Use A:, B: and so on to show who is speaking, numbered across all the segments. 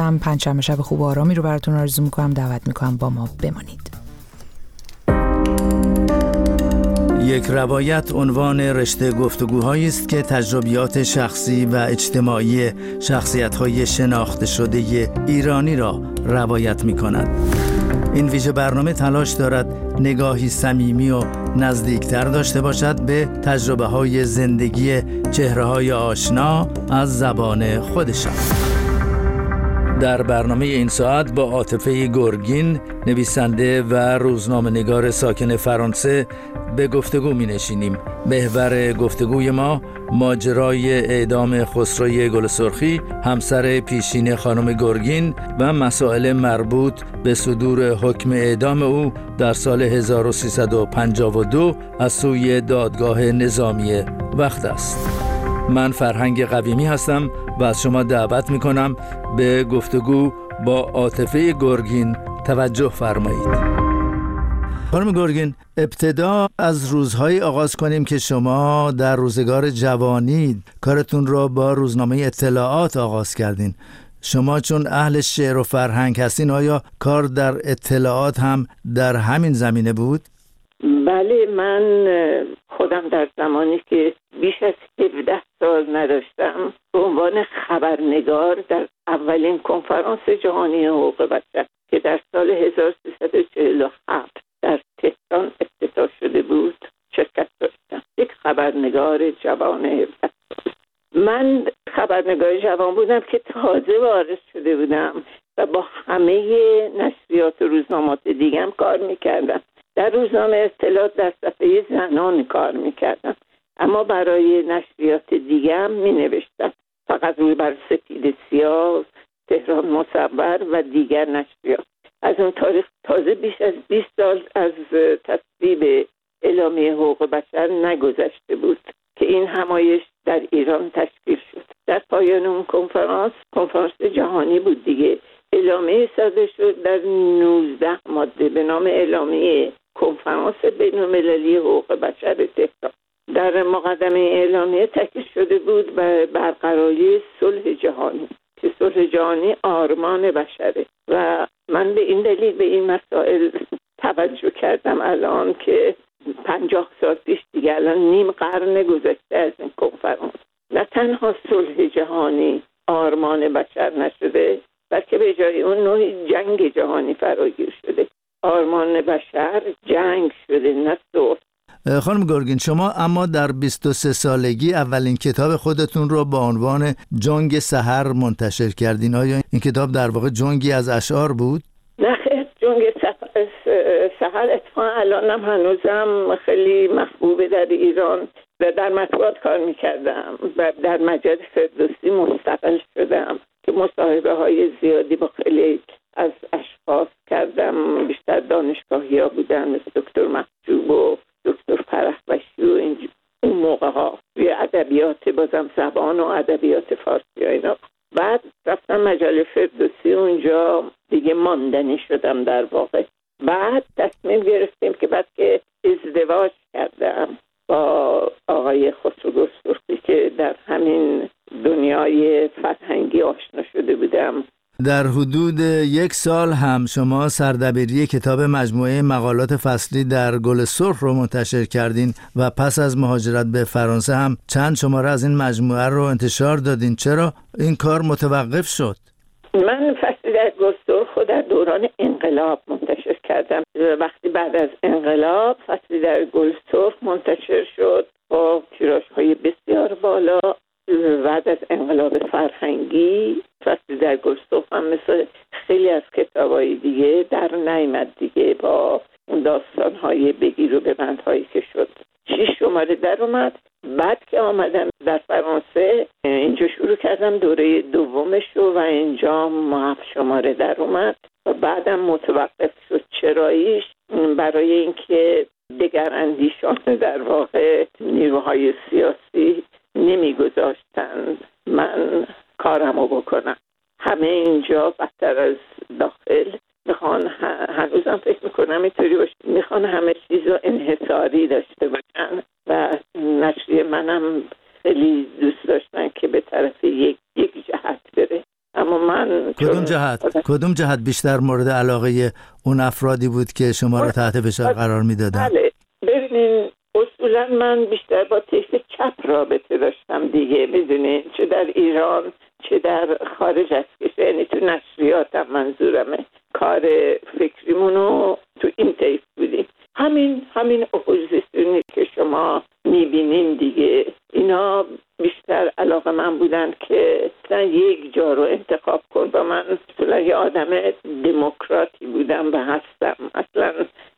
A: میکنم. پنجشنبه شب خوب و آرامی رو براتون آرزو میکنم. دعوت میکنم با ما بمانید.
B: یک روایت عنوان رشته گفتگوهایی است که تجربیات شخصی و اجتماعی شخصیت‌های شناخته شده ایرانی را روایت می‌کند. این ویژه برنامه تلاش دارد نگاهی صمیمی و نزدیکتر داشته باشد به تجربه‌های زندگی چهره‌های آشنا از زبان خودشان. در برنامه این ساعت با عاطفه گرگین، نویسنده و روزنامه‌نگار ساکن فرانسه، به گفتگو می‌نشینیم. محور گفتگوی ما ماجرای اعدام خسروی گلسرخی، همسر پیشین خانم گرگین و مسائل مربوط به صدور حکم اعدام او در سال 1352 از سوی دادگاه نظامی وقت است. من فرهنگ قویمی هستم و از شما دعوت می‌کنم به گفتگو با عاطفه گرگین توجه فرمایید. خانم گرگین، ابتدا از روزهایی آغاز کنیم که شما در روزگار جوانی کارتون را با روزنامه اطلاعات آغاز کردین. شما چون اهل شعر و فرهنگ هستین، آیا کار در اطلاعات هم در همین زمینه بود؟
C: بله، من خودم در زمانی که بیش از 17 سال نداشتم به عنوان خبرنگار در اولین کنفرانس جهانی حقوق بشر که در سال 1347 در تهران افتتاح شده بود شرکت داشتم. یک خبرنگار جوان 17 سال. من خبرنگار جوان بودم که تازه وارد شده بودم و با همه نشریات و روزنامات دیگه هم کار میکردم. در روزنامه اطلاعات در صفحه زنان کار میکردم، اما برای نشریات دیگه هم مینوشتم، فقط روی بر سفید سیاه، تهران مصور و دیگر نشریات. از اون تاریخ تازه بیش از 20 سال از تصویب اعلامیه حقوق بشر نگذشته بود که این همایش در ایران تشکیل شد. در پایان اون کنفرانس جهانی بود دیگه، اعلامیه صادر شد در 19 ماده به نام اعلامیه کنفرانس بین‌المللی حقوق بشر تهران. در مقدمه اعلامیه تاکید شده بود به برقراری صلح جهانی که صلح جهانی آرمان بشره و من به این دلیل به این مسائل توجه کردم الان که 50 سال پیش دیگه، الان نیم قرن گذشته از این کنفرانس، نه تنها صلح جهانی آرمان بشر نشده، بلکه به جای اون نوعی جنگ جهانی فراگیر شده. آرمان بشر جنگ شده، نه صلح.
B: خانم گرگین، شما اما در 23 سالگی اولین کتاب خودتون رو با عنوان جنگ سحر منتشر کردین. آیا این کتاب در واقع جنگی از اشعار بود؟
C: نه خیر، جنگ سحر اتفاقا الان هم هنوزم خیلی محبوبه در ایران و در مطبوعات کار میکردم و در مجله فردوسی مستقل شدم که مصاحبه های زیادی با خیلی از اشخاص کردم. بیشتر دانشگاهی ها بودن مثل دکتر محجوب و دکتر فرخبشی و اون موقع ها توی ادبیات بازم زبان و ادبیات فارسی ها اینا. بعد رفتم مجله فردوسی، اونجا دیگه ماندنی شدم در واقع. بعد تصمیم گرفتیم که بعد که ازدواج کردم با آقای خسرو گلسرخی که در همین دنیای فرهنگی آشنا شده بودم.
B: در حدود 1 سال هم شما سردبیری کتاب مجموعه مقالات فصلی در گل سرخ رو منتشر کردین و پس از مهاجرت به فرانسه هم چند شماره از این مجموعه رو انتشار دادین. چرا این کار متوقف شد؟
C: من فصلی در گل سرخ در دوران انقلاب منتشر کردم. وقتی بعد از انقلاب فصلی در گل سرخ منتشر شد با تیراژهای بسیار بالا. بعد از انقلاب فرهنگی فصلی در گل سرخ هم مثل خیلی از کتابای دیگه در نیامد دیگه، با اون داستانهای بگیر و ببندهایی که شد. 6 شماره در اومد. بعد که آمدم در فرانسه اینجا شروع کردم دوره دومش رو و اینجا 7 شماره در اومد و بعدم متوقف شد. چراییش برای اینکه دگر اندیشان در واقع نیروهای سیاسی نمیگذاشتن من کارمو بکنم. همه اینجا بدتر از داخل میخوان، هنوزم فکر میکنم اینطوری باشه، میخوان همه چیزو انحصاری داشته باشن و نشریه منم خیلی دوست داشتن که به طرف یک جهت بره، اما من
B: کدوم جهت بیشتر مورد علاقه اون افرادی بود که شما رو تحت فشار قرار میدادن؟
C: بله ببینین اصولا من بیشتر با طیف چپ رابطه داشتم دیگه، میدونین، چه در ایران چه در خارج از کشور، یعنی تو نشریاتم منظورمه، کار فکریمونو تو این طیف بودیم. همین اپوزیسیونی که شما میبینین دیگه، اینا بیشتر علاقه من بودن که مثلا یک جا رو انتخاب کن و من اصلا یه آدم دموکراتی بودم و هستم. اصلا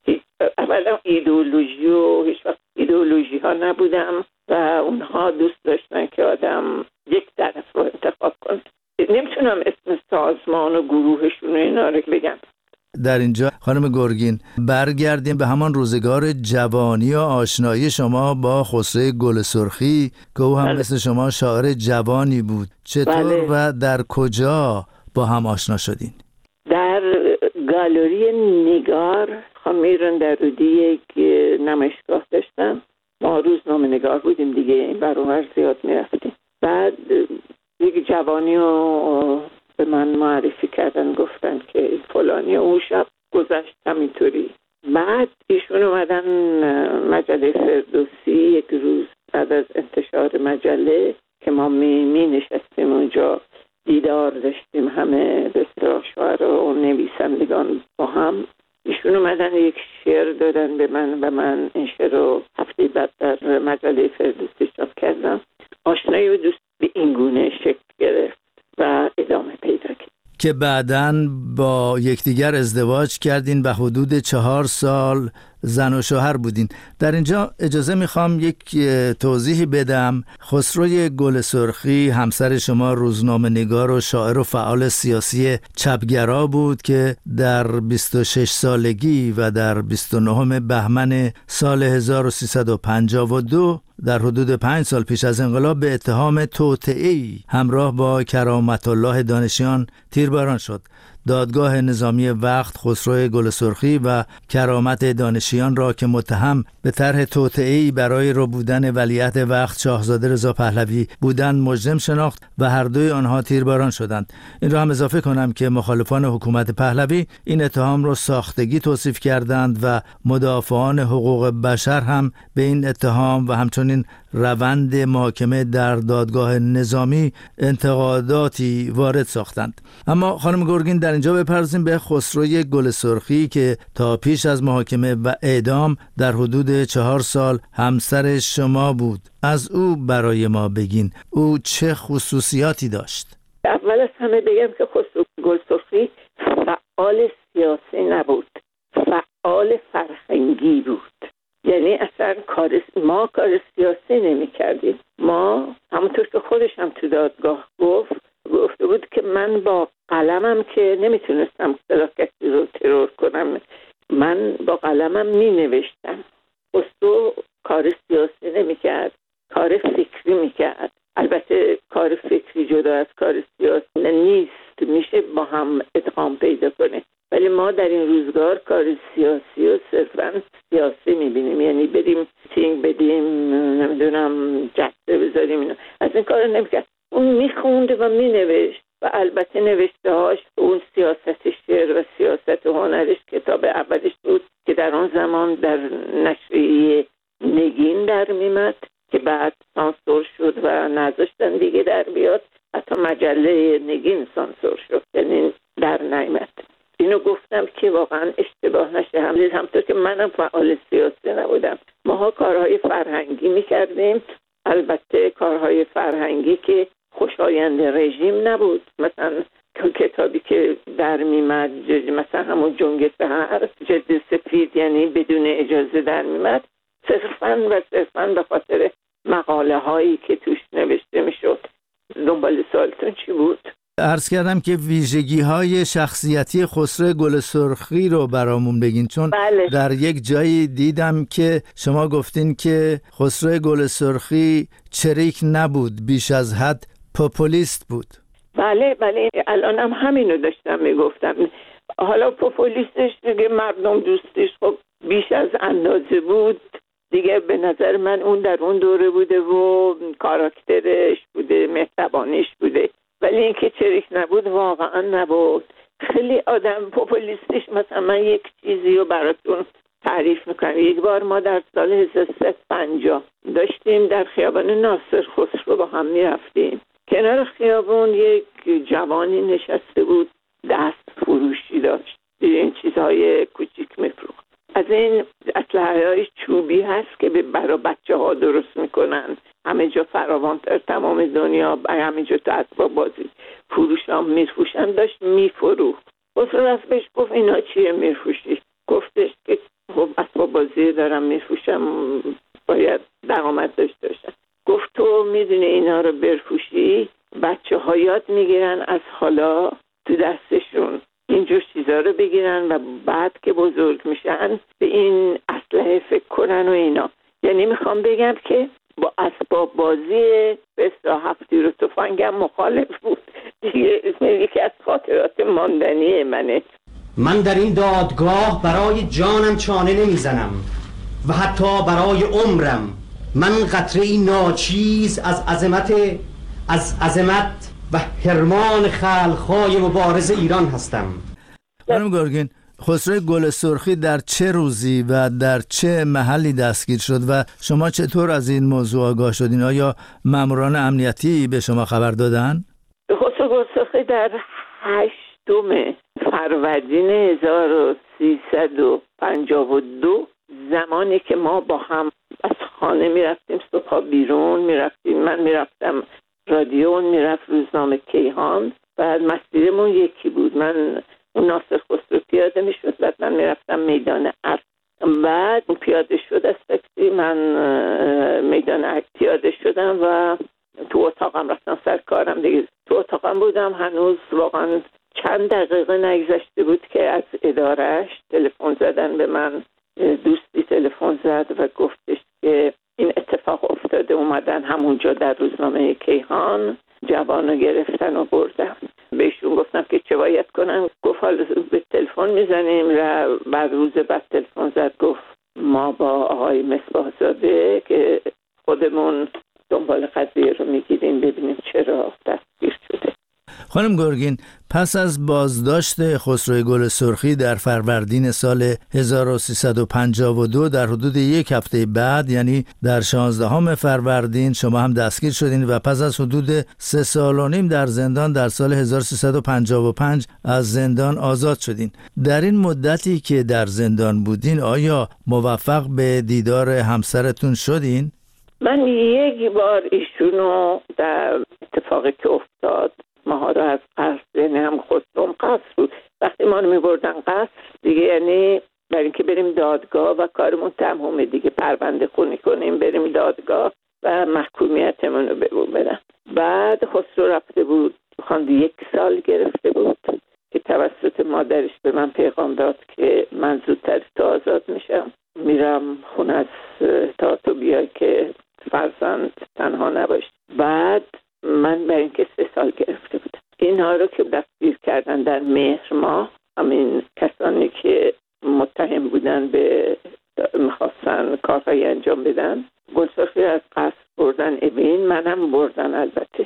C: اولا ایدئولوژی و هیچ وقت ایدئولوژی ها نبودم و اونها دوست داشتن که آدم یک طرف رو انتخاب کنه. نمیتونم اسم سازمان و گروهشون و اینا رو بگم.
B: در اینجا خانم گرگین برگردیم به همان روزگار جوانی و آشنایی شما با خسرو گل سرخی که او هم مثل شما شاعر جوانی بود. چطور و در کجا با هم آشنا شدین؟
C: در گالری نگار خمیران در رودی یک نمایشگاه داشتم. ما روزنامه نگار بودیم دیگه، این برابر زیاد میرفتیم. بعد یک جوانی رو به من معرفی کردن، گفتن که فلانی، اون شب گذشت همینطوری. بعد ایشون اومدن مجله فردوسی یک روز بعد از انتشار مجله که ما می نشستیم اونجا، دیدار داشتیم همه به اصطلاح شاعرها و نویسندگان با هم. ایشون اومدن یک شعر دادن به من و من این شعر رو هفته بعد در مجله فردوسی چاپ کردم. آشنایی و دوست به این گونه شکل گرفت و ادامه پیدا کرد
B: که بعداً با یکدیگر ازدواج کردین و حدود 4 سال زن و شوهر بودین. در اینجا اجازه میخوام یک توضیحی بدم. خسرو گل سرخی همسر شما روزنامه نگار و شاعر و فعال سیاسی چپگرا بود که در 26 سالگی و در 29 بهمن سال 1352 در حدود 5 سال پیش از انقلاب به اتهام توطئه‌ای همراه با کرامت الله دانشیان تیرباران شد. دادگاه نظامی وقت خسرو گل سرخی و کرامت دانشیان را که متهم به طرح توطئه‌ای برای ربودن ولیعهد وقت شاهزاده رضا پهلوی بودند مجرم شناخت و هر دوی آنها تیرباران شدند. این را هم اضافه کنم که مخالفان حکومت پهلوی این اتهام را ساختگی توصیف کردند و مدافعان حقوق بشر هم به این اتهام و همچنین روند محاکمه در دادگاه نظامی انتقاداتی وارد ساختند. اما خانم گرگین در اینجا بپردازیم به خسرو گل سرخی که تا پیش از محاکمه و اعدام در حدود 4 سال همسر شما بود. از او برای ما بگین، او چه خصوصیاتی داشت؟
C: اول از همه بگم که خسرو گل سرخی فعال سیاسی نبود، فعال فرهنگی بود. یعنی اصلا ما کار سیاسی نمی کردیم. ما همونطور که خودش هم تو دادگاه گفته بود که من با قلمم که نمیتونستم کسی رو ترور کنم، من با قلمم می نوشتم. خسرو کار سیاسی نمی کرد، کار فکری می کرد. البته کار فکری جدا از کار سیاسی نیست، میشه با هم ادغام پیدا کنه، ولی ما در این روزگار کار سیاسی و صرفاً سیاسی میبینیم، یعنی بریم تینگ بدیم، نمیدونم جسته بذاریم، اینا. از این کار نمیکرد. اون میخوند و مینوشت و البته نوشته هاش اون سیاست شعر و سیاست هنرش کتاب اولش بود که در اون زمان در نشریه نگین در میمد که بعد سانسور شد و نذاشتن دیگه در بیاد. حتی مجله نگین سانسور شد، یعنی در نیامد. اینو گفتم که واقعا اشتباه نشه. همونطور که منم فعال سیاسی نبودم، ماها کارهای فرهنگی میکردیم، البته کارهای فرهنگی که خوشایند رژیم نبود. مثلا کتابی که در میمد، مثلا همون جنگ سحر، جلد سفید، یعنی بدون اجازه در میمد، صرفاً به خاطر مقاله هایی که توش نوشته میشد. دنبال سوالتون چی بود؟
B: عرض کردم که ویژگی های شخصیتی خسرو گل سرخی رو برامون بگین، چون
C: بله.
B: در یک جایی دیدم که شما گفتین که خسرو گل سرخی چریک نبود، بیش از حد پوپولیست بود.
C: بله الانم همینو داشتم میگفتم. حالا پوپولیستش دیگه مردم دوستش خب بیش از اندازه بود دیگه. به نظر من اون در اون دوره بوده و کاراکترش بوده، مهربانیش بوده. ولی اینکه چریک نبود واقعا نبود. خیلی آدم پوپولیستیش. مثلا من یک چیزی رو براتون تعریف میکنم. یک بار ما در سال 1350 داشتیم در خیابان ناصر خسرو با هم میرفتیم. کنار خیابون یک جوانی نشسته بود، دست فروشی داشت، این چیزهای کوچیک میفروخت. از این اسلحه‌های چوبی هست که برای بچه ها درست میکنن، همه جا فراوان‌تر تمام دنیا، همه جا تو اسباب بازی فروش هم میفروشن. داشت میفروخت. خسرو رفت بهش گفت اینا چیه میفروشی؟ گفتش که خب اسباب بازی دارم میفروشم، باید درآمد داشته باشم. گفت تو میدونی اینا رو بفروشی بچه ها یاد میگیرن از حالا تو دستشون اینجور چیزا رو بگیرن و بعد که بزرگ میشن به این اسلحه فکر کنن و اینا. یعنی میخوام بگم که با اسباب بازی به اصطلاح تیر و تفنگم مخالف بود دیگه. یکی از خاطرات ماندنی منه.
D: من در این دادگاه برای جانم چانه نمیزنم و حتی برای عمرم. من قطره‌ای ناچیز از عظمت و حرمان خلق‌های مبارز ایران هستم.
B: خانم گورگین، خسرو گل سرخی در چه روزی و در چه محلی دستگیر شد و شما چطور از این موضوع آگاه شدین؟ آیا ماموران امنیتی به شما خبر دادن؟
C: خسرو گل سرخی در 8 فروردین 1352 زمانی که ما با هم از خانه میرفتیم صبح بیرون میرفتیم، من میرفتم رادیو، میرفت روزنامه کیهان، بعد مسیرمون یکی بود. من اون ناصر خسرو پیاده میشد، بعد من میرفتم میدان ارگ، بعد پیاده شد از تاکسی، من میدان ارگ پیاده شدم و تو اتاقم رفتم سر کارم دیگه. تو اتاقم بودم، هنوز واقعا چند دقیقه نگذشته بود که از ادارهش تلفن زدن به من. دوستی تلفن زد و گفتش که این اتفاق افتاده، اومدن همونجا در روزنامه کیهان جوانو گرفتن و بردن. بهشون گفتم که چه باید کنم. گفت حالا به تلفن میزنیم. بعد روز بعد تلفن زد گفت ما با آقای مصباح زاده که خودمون دنبال قضیه رو میگیریم ببینیم چرا دستگیر شده.
B: خانم گورگین، پس از بازداشت خسرو گل سرخی در فروردین سال 1352 در حدود یک هفته بعد، یعنی در 16 فروردین شما هم دستگیر شدین و پس از حدود 3 سال و نیم در زندان در سال 1355 از زندان آزاد شدین. در این مدتی که در زندان بودین آیا موفق به دیدار همسرتون شدین؟
C: من یک بار ایشونو در اتفاقی که افتاد ماها رو از قصر، یعنی هم خودم قصر بود، وقتی ما رو میبردن قصر دیگه، یعنی برای اینکه بریم دادگاه و کارمون تمومه دیگه، پرونده خونی کنیم بریم دادگاه و محکومیتمون رو بدن. بعد خسرو رفته بود خواند 1 سال گرفته بود که توسط مادرش به من پیغام داد که من زودتر تو آزاد میشم، میرم خونه از تا تو بیای که فرزند تنها نباش. بعد من برای اینکه 3 سال گرفته بودم. اینها رو که دستگیر کردن در مهر ماه، همین کسانی که متهم بودن به میخواستن کارهایی انجام بدن، گل سرخی از قصر بردن اوین، منم بردن البته.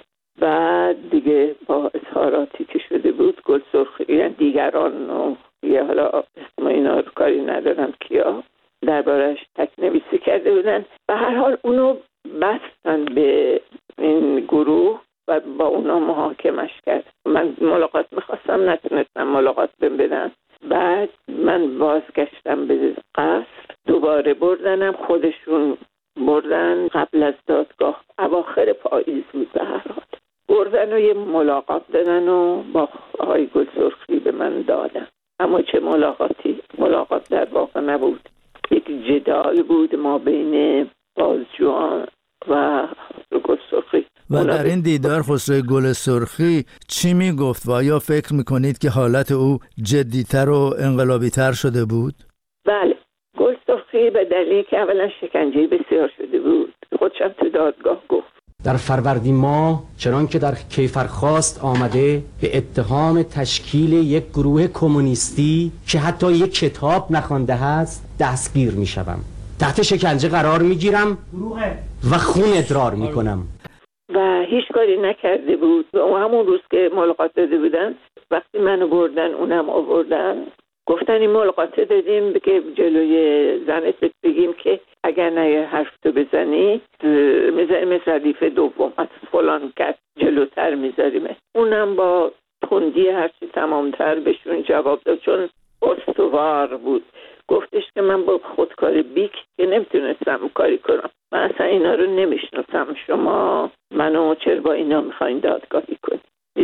C: بعد دیگه با اظهاراتی که شده بود گل سرخی، یعنی دیگران و یه حالا اسم اینا رو کاری ندارم کیا، دربارش تکنویسی کرده بودن. به هر حال اونو بستن به این گروه و با اونا محاکمش کرد. من ملاقات میخواستم، نتونستم ملاقات بدن. بعد من بازگشتم به قصر، دوباره بردنم، خودشون بردن قبل از دادگاه، اواخر پاییز بود. به هر حال بردن و یه ملاقات دادن و با آقای گل سرخی به من دادن. اما چه ملاقاتی، ملاقات در واقع نبود، یک جدال بود ما بین بازجویان و گل سرخی.
B: و در این دیدار خسرو گل سرخی چی میگفت و آیا فکر میکنید که حالت او جدیتر و انقلابیتر شده بود؟
C: بله، گل سرخی به دلیلی که اولا شکنجه بسیار شده بود، خودشم تو دادگاه گفت.
D: در فروردین ماه چنان که در کیفرخواست آمده به اتهام تشکیل یک گروه کمونیستی که حتی یک کتاب نخوانده است دستگیر میشوم، تحت شکنجه قرار میگیرم و خون ادرار میکنم.
C: و هیچ کاری نکرده بود و همون روز که ملاقات داده بودن وقتی منو بردن اونم آوردن گفتن این ملاقات دادیم که جلوی زنت بگیم که اگر نه حرف تو بزنی میذاریم ردیف دوم از فلان کس جلوتر میذاریم. اونم با تندی هرچی تمامتر بهشون جواب داد چون استوار بود. گفتش که من با خودکار بیک که نمیتونستم کاری کنم، من اصلا اینا رو نمیشناسم، شما منو چرا با اینا میخواین دادگاهی کنی؟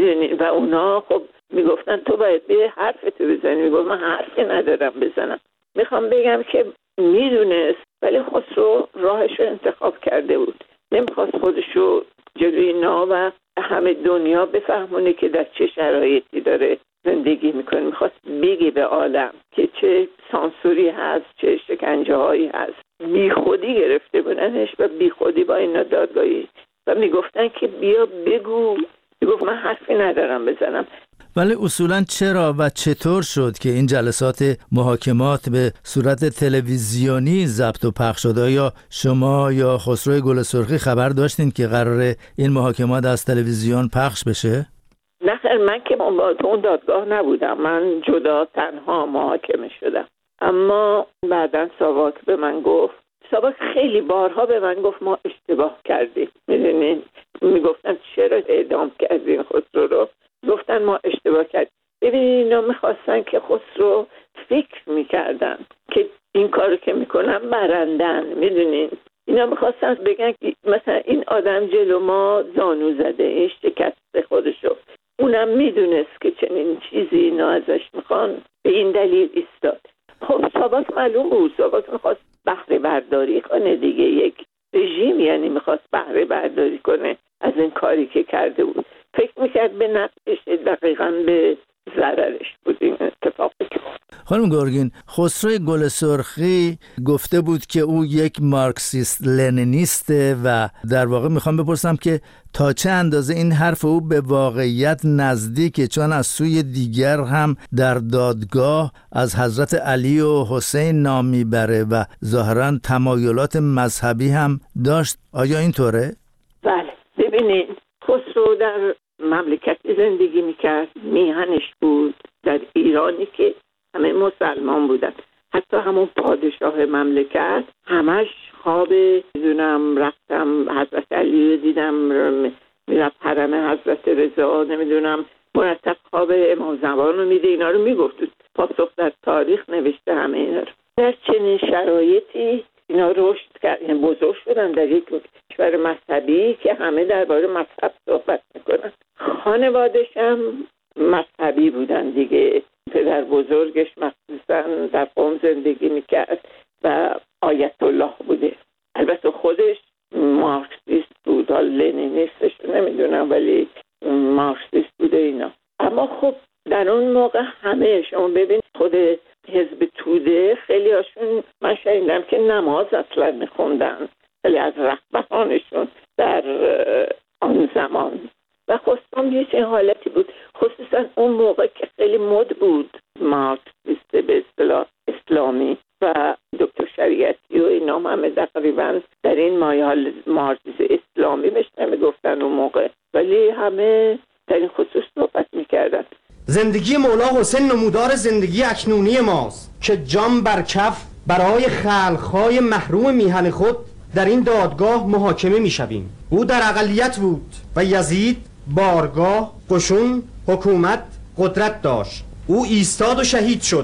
C: و اونا خب میگفتن تو باید به حرفتو بزنی. میگفت من حرفی ندارم بزنم. میخوام بگم که میدونست ولی خسرو راهشو انتخاب کرده بود، نمیخواست خودشو جلوی اینا و همه دنیا بفهمونه که در چه شرایطی داره زندگی میکنه. میخواست بگی به عالم که چه سانسوری هست، چه شکنجه هایی هست. بی خودی گرفته بودنش و بی خودی با اینا دادگاهی و میگفتن که بیا بگو. میگفت من حرفی ندارم بزنم.
B: ولی اصولاً چرا و چطور شد که این جلسات محاکمات به صورت تلویزیونی ضبط و پخش شد؟ یا شما یا خسرو گل سرخی خبر داشتین که قراره این محاکمات از تلویزیون پخش بشه؟
C: نه خیر، من که تو اون دادگاه نبودم، من جدا تنها محاکمه شدم. اما بعداً ساواک به من گفت، ساواک خیلی بارها به من گفت ما اشتباه کردیم. میدونین میگفتن چرا اعدام کردین خسرو رو؟ گفتن ما اشتباه کردیم. ببینید اینا میخواستن که خسرو فکر میکردن که این کارو که میکنن برندن. میدونین اینا میخواستن بگن که مثلا این آدم جلو ما زانو زده، این شکست خودشو. اونم میدونست که چنین چیزی اینا ازش میخوان، به این دلیل ایستاد. خب ساواک معلوم بود، ساواک میخواست بهره برداری کنه دیگه، یک رژیم یعنی میخواست بهره برداری کنه از این کاری که کرده بود. فکر میکرد به نفعش، دقیقاً به ضررش بود این اتفاقی که
B: خانم گرگین، خسرو گل سرخی گفته بود که او یک مارکسیست لنینیسته و در واقع میخوام بپرسم که تا چه اندازه این حرف او به واقعیت نزدیکه، چون از سوی دیگر هم در دادگاه از حضرت علی و حسین نام میبره و ظاهراً تمایلات مذهبی هم داشت. آیا اینطوره؟
C: بله، ببینید خسرو در مملکتی زندگی میکرد، میهنش بود در ایرانی که همه مسلمان بودن. حتی همون پادشاه مملکت همش خواب میدونم رفتم حضرت علی رو دیدم، میرفت حرم حضرت رضا، نمیدونم مرتب خواب امام زمان رو میده. اینا رو میگفت، پاسخ در تاریخ نوشته همه اینا رو. در چنین شرایطی اینا رشد کردن، بزرگ شدن در یک کشور مذهبی که همه درباره مذهب صحبت میکنن. خانوادش هم مذهبی بودن دیگه. پدر بزرگش مخصوصا در قم زندگی میکرد و آیت الله بوده. البته خودش مارکسیست بود، لنینیستش نمیدونم ولی مارکسیست بوده اینا. اما خب در اون موقع همه، شما ببین خود حزب توده خیلی هاشون من شنیدم که نماز اصلا میخوندن، خیلی از رهبرانشون در آن زمان. و خواستم یه چه حالتی بود، خصوصا اون موقع که خیلی مد بود مارکسیست به اصطلاح اسلامی و دکتر شریعتی و اینا همه تقریبا در این مایه مارکسیسم اسلامی بهش نمیگفتن اون موقع، ولی همه در این خصوص صحبت میکردن.
D: زندگی مولا حسین نمودار زندگی اکنونی ماست که جان بر کف برای خلقهای محروم میهن خود در این دادگاه محاکمه میشویم. او در اقلیت بود و یزید بارگاه، قشون، حکومت، قدرت داشت. او ایستاد و شهید شد.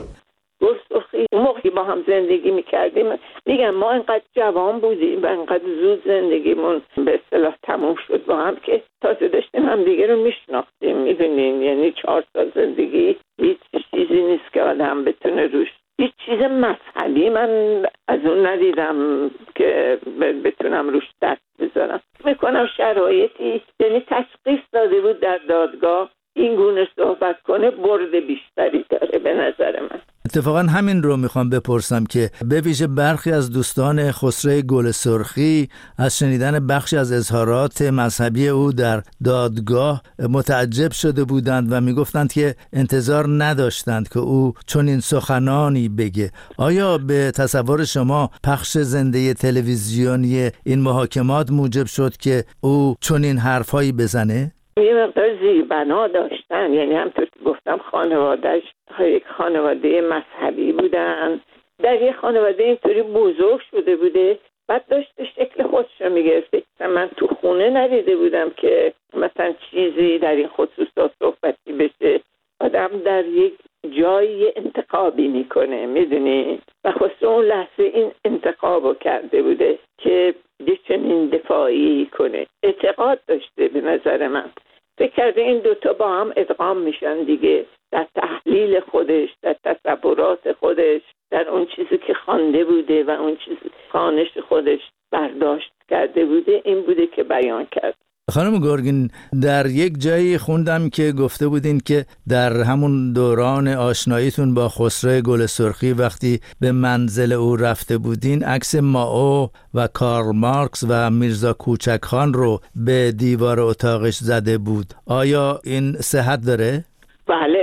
C: اون موقعی با هم زندگی میکردیم، میگم ما انقدر جوان بودیم و انقدر زود زندگیمون به اصطلاح تموم شد با هم که تازه داشتیم هم دیگه رو میشناختیم. میدونین یعنی 4 سال زندگی هیچ چیزی نیست که آدم بتونه روش، هیچ چیز مذهبی من از اون ندیدم که بتونم روش دست بذارم. میکنم شرایطی یعنی تشخیص داده بود در دادگاه این گونه صحبت کنه برد بیشتری داره به نظر من.
B: اتفاقا همین رو میخوام بپرسم که به ویژه برخی از دوستان خسرو گل سرخی از شنیدن بخشی از اظهارات مذهبی او در دادگاه متعجب شده بودند و میگفتند که انتظار نداشتند که او چنین سخنانی بگه. آیا به تصور شما پخش زنده تلویزیونی این محاکمات موجب شد که او چنین حرفایی بزنه؟
C: یه مقدار زیربنا داشتن، یعنی همطور که گفتم خانوادهش یک خانواده مذهبی بودن، در یک خانواده اینطوری بزرگ شده بوده، بعد داشت شکل خودش رو میگرفته. من تو خونه ندیده بودم که مثلا چیزی در این خصوصا صحبتی بشه. آدم در یک جایی انتخابی میکنه، میدونی، و خصوصا اون لحظه این انتخابو کرده بوده که یه چنین دفاعی کنه. اعتقاد داشته به نظر من، فکر کرده این دوتا با هم ادغام میشن دیگه، در تحلیل خودش، در تصورات خودش، در اون چیزی که خوانده بوده و اون چیزی خوانش خودش برداشت کرده بوده، این بوده که بیان کرد.
B: خانم گرگین، در یک جایی خوندم که گفته بودین که در همون دوران آشناییتون با خسرو گل سرخی وقتی به منزل او رفته بودین عکس مائو و کارل مارکس و میرزا کوچکخان رو به دیوار اتاقش زده بود. آیا این صحت داره؟
C: بله.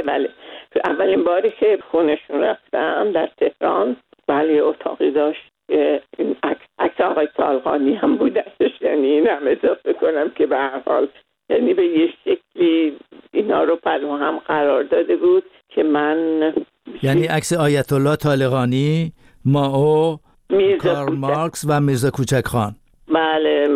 C: اولین باری که خونشون رفتم در تهران، بله اتاقی داشت که این عکس آقای طالقانی هم بودش. یعنی این هم اضافه کنم که به هر حال یعنی به یه شکلی اینا رو پلو هم قرار داده بود که من
B: یعنی عکس آیت الله طالقانی، مائو، کارل مارکس و میرزا کوچکخان.
C: بله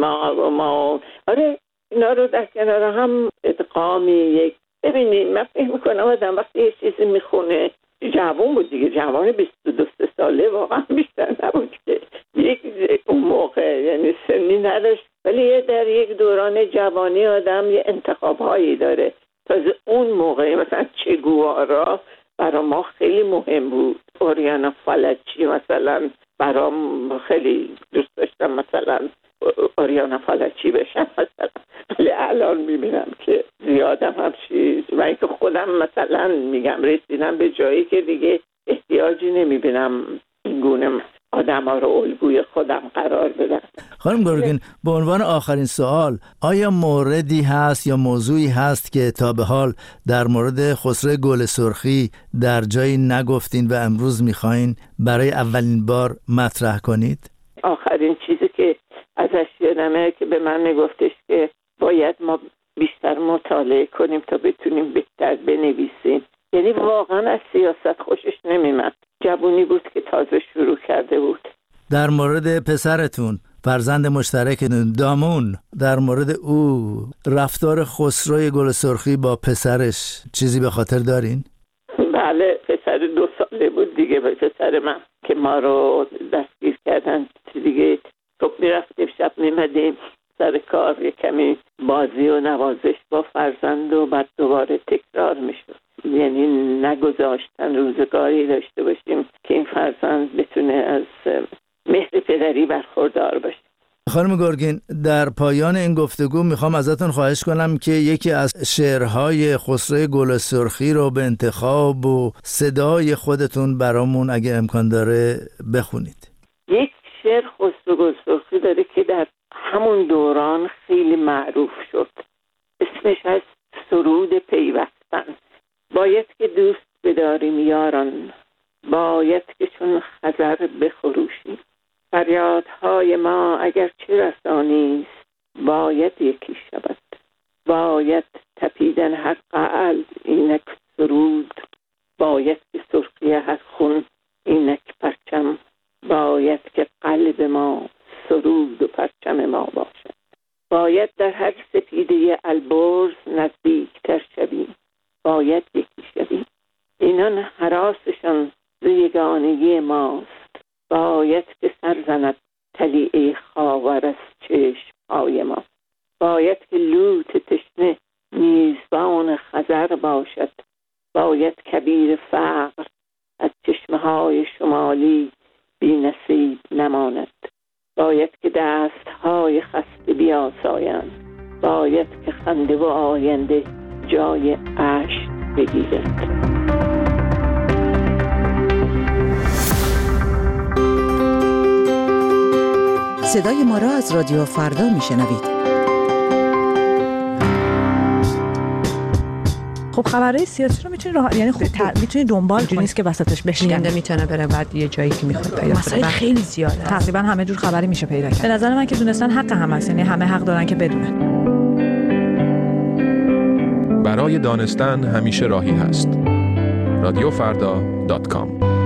C: ما آره اینا رو در کنار هم ادغامی یک. ببینید من فکر میکنم آدم وقتی یه چیزی میخونه، جوان بود دیگه، جوان 22 ساله، واقعا بیشتر نبود که یک اون موقع، یعنی سنی نداشت، ولی در یک دوران جوانی آدم یه انتخاب‌هایی داره. تازه اون موقع مثلا چه گوارا برای ما خیلی مهم بود، اوریانا فالچی مثلا برام خیلی دوست داشتم مثلا اوریانا فالچی بشم مثلا، ولی الان میبینم که زیادم هم چیز و اینکه خودم مثلا میگم رسیدم به جایی که دیگه احتیاجی نمیبینم این گونه آدم ها رو الگوی خودم قرار بدم.
B: خانم گرگین، به عنوان آخرین سوال، آیا موردی هست یا موضوعی هست که تا به حال در مورد خسرو گل سرخی در جایی نگفتین و امروز میخواین برای اولین بار مطرح کنید؟
C: آخرین چیزی که ازش یادمه که به من میگفتش که باید ما بیشتر مطالعه کنیم تا بتونیم بهتر بنویسیم. یعنی واقعا از سیاست خوشش نمیمد. جوونی بود که تازه شروع کرده بود.
B: در مورد پسرتون، فرزند مشترکتون دامون، در مورد او رفتار خسرو گل سرخی با پسرش چیزی به خاطر دارین؟
C: بله، پسر 2 ساله بود دیگه، پسر من که ما رو دستگیر کردن دیگه. صبح میرفتیم شب میمدیم سر کار، یه کمی بازی و نوازش با فرزند و بعد دوباره تکرار میشد. یعنی نگذاشتن روزگاری داشته باشیم که این فرزند بتونه از مهر پدری برخوردار باشه.
B: خانم گرگین، در پایان این گفتگو میخوام ازتون خواهش کنم که یکی از شعرهای خسرو گل سرخی رو به انتخاب و صدای خودتون برامون اگه امکان داره بخونید.
C: یک شعر خسرو گل سرخی داره که در همون دوران خیلی معروف شد، اسمش از سرود پیوستن. باید که دوست بداریم یاران، باید که چون خضر بخروشیم. فریادهای ما اگر چه رسانیست، باید یکی شود. باید تپیدن هر قلب اینک سرود، باید که سرخی هر خون اینک پرچم. باید که قلب ما سرود و پرچم ما باشد. باید در هر سپیده البرز نزدیکتر شویم، باید یکی شویم. اینان هراسشان ز یگانگی ماست، باید که سر زند طلیعه خاور از چشم‌های ما. باید که لوت تشنه میزبان خضر باشد، باید کبیر فقر از چشمه‌های شمالی بی نصیب نماند. باید که دست‌های خسته بیاسایند، باید که خنده و آینده جای اشک بگیرد.
E: صدای ما را از رادیو فردا میشنوید.
F: خب خبرهای سیاسی رو میتونی یعنی میتونی دنبال کنی، نیست که وسطش بشکنه،
G: میتونه بره بعد یه جایی که میخواد پیدا کنه.
F: مسائل خیلی زیاده، تقریبا همه جور خبری میشه پیدا کرد. به نظر من که دونستن حق همه است، یعنی همه حق دارن که بدونن.
H: برای دانستن همیشه راهی هست. رادیوفردا.com